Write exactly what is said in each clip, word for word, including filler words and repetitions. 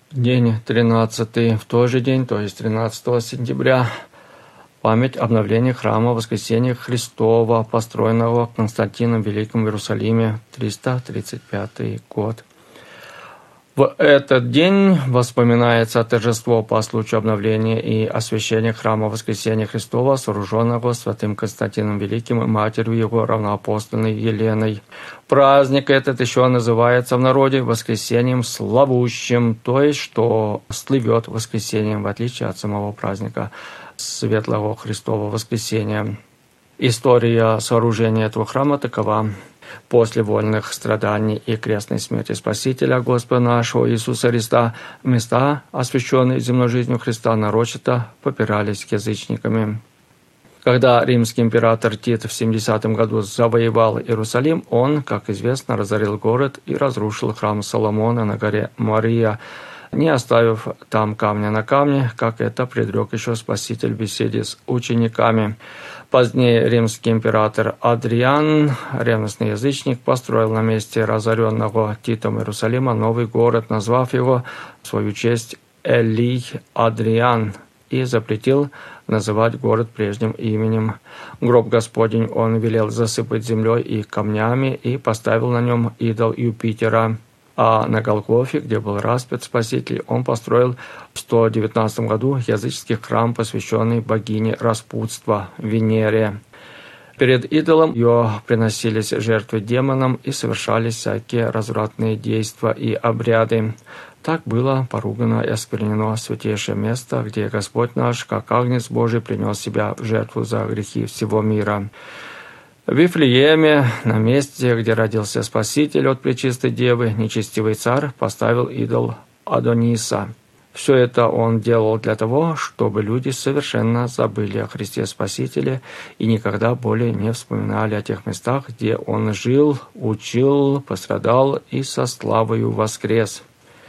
День тринадцатый. В тот же день, то есть тринадцатого сентября, память обновления храма Воскресения Христова, построенного Константином Великим в Иерусалиме, триста тридцать пятый год. В этот день вспоминается торжество по случаю обновления и освящения храма Воскресения Христова, сооруженного святым Константином Великим и матерью его равноапостольной Еленой. Праздник этот еще называется в народе воскресением славущим, то есть что слывет воскресением, в отличие от самого праздника Светлого Христова Воскресения. История сооружения этого храма такова. После вольных страданий и крестной смерти Спасителя Господа нашего Иисуса Христа места, освященные земной жизнью Христа, нарочито попирались язычниками. Когда римский император Тит в семидесятом году завоевал Иерусалим, он, как известно, разорил город и разрушил храм Соломона на горе Мория, не оставив там камня на камне, как это предрек еще Спаситель в беседе с учениками. Позднее римский император Адриан, ревностный язычник, построил на месте разоренного Титом Иерусалима новый город, назвав его в свою честь Элий Адриан, и запретил называть город прежним именем. Гроб Господень он велел засыпать землей и камнями и поставил на нем идол Юпитера. А на Голгофе, где был распят Спаситель, он построил в сто девятнадцатом году языческий храм, посвященный богине распутства Венере. Перед идолом ее приносились жертвы демонам и совершались всякие развратные действия и обряды. Так было поругано и осквернено святейшее место, где Господь наш, как Агнец Божий, принес себя в жертву за грехи всего мира. В Вифлееме, на месте, где родился Спаситель от Пречистой Девы, нечестивый царь поставил идол Адониса. Все это он делал для того, чтобы люди совершенно забыли о Христе Спасителе и никогда более не вспоминали о тех местах, где он жил, учил, пострадал и со славою воскрес.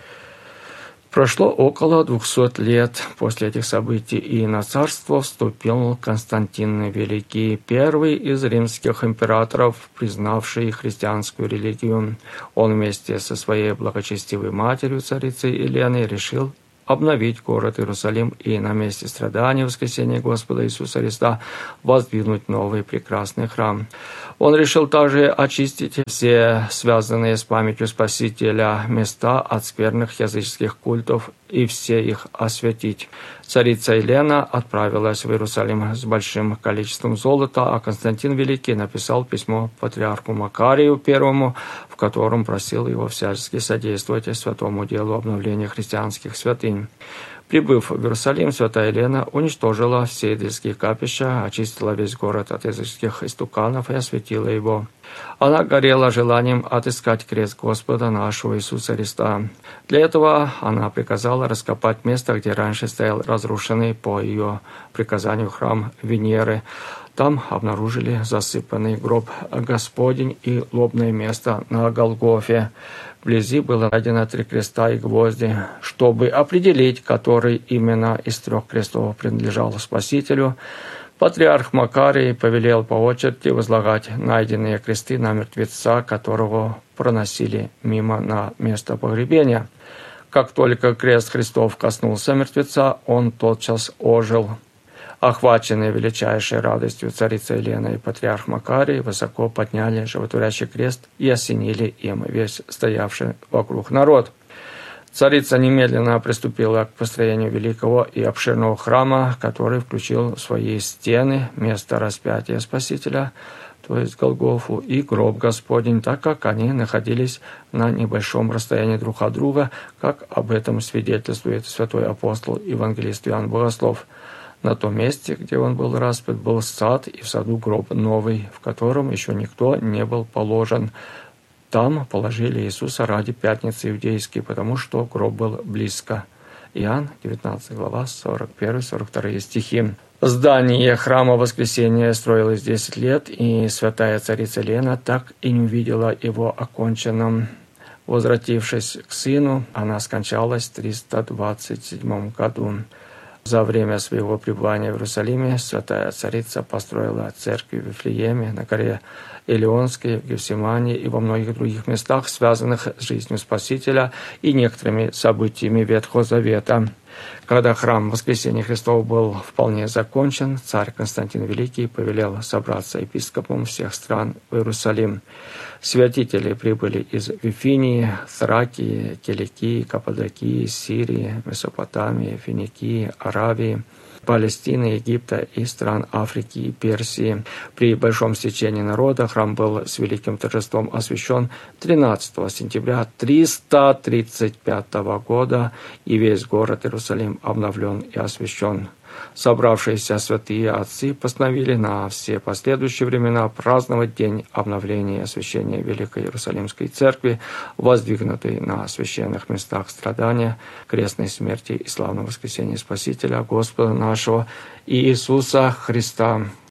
Прошло около двухсот лет после этих событий, и на царство вступил Константин Великий, первый из римских императоров, признавший христианскую религию. Он вместе со своей благочестивой матерью, царицей Еленой, решил обновить город Иерусалим и на месте страданий воскресения Господа Иисуса Христа воздвигнуть новый прекрасный храм. Он решил также очистить все связанные с памятью Спасителя места от скверных языческих культов и все их освятить. Царица Елена отправилась в Иерусалим с большим количеством золота, а Константин Великий написал письмо патриарху Макарию Первому, в котором просил его всячески содействовать святому делу обновления христианских святынь. Прибыв в Иерусалим, святая Елена уничтожила все идольские капища, очистила весь город от языческих истуканов и осветила его. Она горела желанием отыскать крест Господа нашего Иисуса Христа. Для этого она приказала раскопать место, где раньше стоял разрушенный по ее приказанию храм Венеры. Там обнаружили засыпанный гроб Господень и лобное место на Голгофе. Вблизи было найдено три креста и гвозди. Чтобы определить, который именно из трех крестов принадлежал Спасителю, патриарх Макарий повелел по очереди возлагать найденные кресты на мертвеца, которого проносили мимо на место погребения. Как только крест Христов коснулся мертвеца, он тотчас ожил. Охваченные величайшей радостью царица Елена и патриарх Макарий высоко подняли животворящий крест и осенили им весь стоявший вокруг народ. Царица немедленно приступила к построению великого и обширного храма, который включил в свои стены место распятия Спасителя, то есть Голгофу, и гроб Господень, так как они находились на небольшом расстоянии друг от друга, как об этом свидетельствует святой апостол евангелист Иоанн Богослов. На том месте, где он был распят, был сад, и в саду гроб новый, в котором еще никто не был положен. Там положили Иисуса ради пятницы иудейской, потому что гроб был близко. Иоанн, девятнадцатая глава, сорок первый сорок второй стихи. Здание храма Воскресения строилось десять лет, и святая царица Елена так и не увидела его оконченным. Возвратившись к сыну, она скончалась в триста двадцать седьмом году. За время своего пребывания в Иерусалиме святая царица построила церкви в Вифлееме, на горе Илионской, в Гефсимании и во многих других местах, связанных с жизнью Спасителя и некоторыми событиями Ветхого Завета. Когда храм Воскресения Христова был вполне закончен, царь Константин Великий повелел собраться епископам всех стран в Иерусалим. Святители прибыли из Вифинии, Thrakии, Киликии, Каппадокии, Сирии, Месопотамии, Финикии, Аравии, Палестины, Египта и стран Африки и Персии. При большом стечении народа храм был с великим торжеством освящен тринадцатого сентября триста тридцать пятого года, и весь город Иерусалим обновлен и освящен. Собравшиеся святые отцы постановили на все последующие времена праздновать день обновления и освящения Великой Иерусалимской Церкви, воздвигнутой на священных местах страдания, крестной смерти и славного воскресения Спасителя Господа нашего Иисуса Христа.